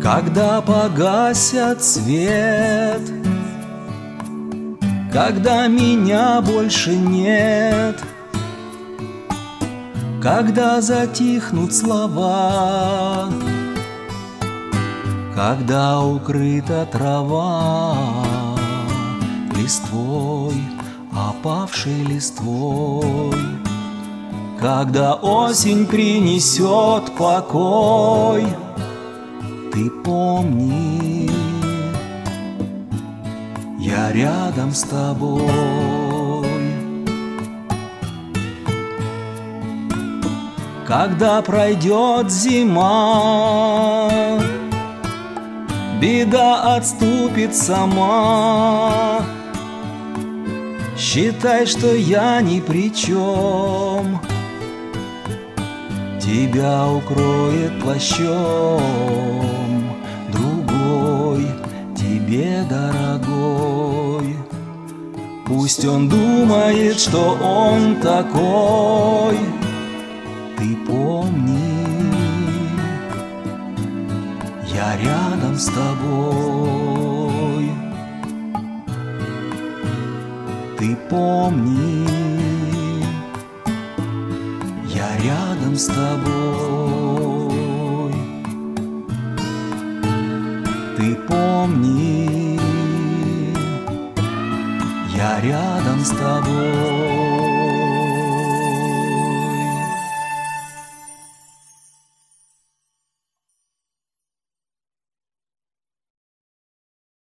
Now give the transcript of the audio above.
Когда погасит свет, когда меня больше нет, когда затихнут слова, когда укрыта трава листвой, опавшей листвой, когда осень принесет покой, ты помни, я рядом с тобой. Когда пройдет зима, беда отступит сама, считай, что я ни при чем, тебя укроет плащом другой, тебе дорогой. Пусть он думает, что он такой, ты помни, я рядом с тобой. Ты помни, я рядом с тобой. Ты помни, я рядом с тобой.